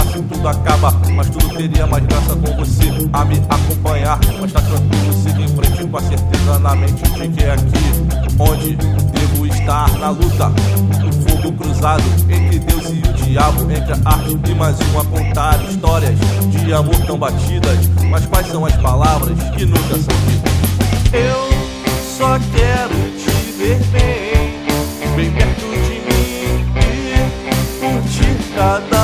fácil tudo acaba, mas tudo teria mais graça com você a me acompanhar. Mas tá tranquilo, siga em frente com a certeza na mente de que é aqui onde devo estar na luta. O fogo cruzado entre Deus e o diabo, entre a arte e mais uma contar histórias de amor tão batidas. Mas quais são as palavras que nunca são ditas? Eu só quero te ver bem, bem perto de mim e curtir cada